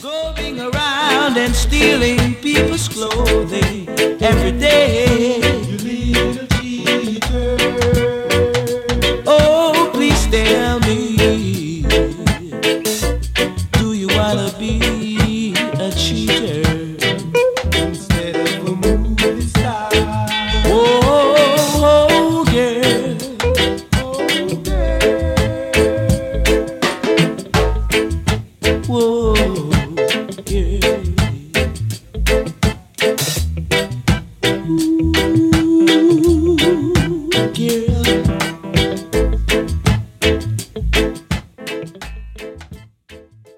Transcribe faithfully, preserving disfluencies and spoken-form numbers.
Going around and stealing people's clothing every day.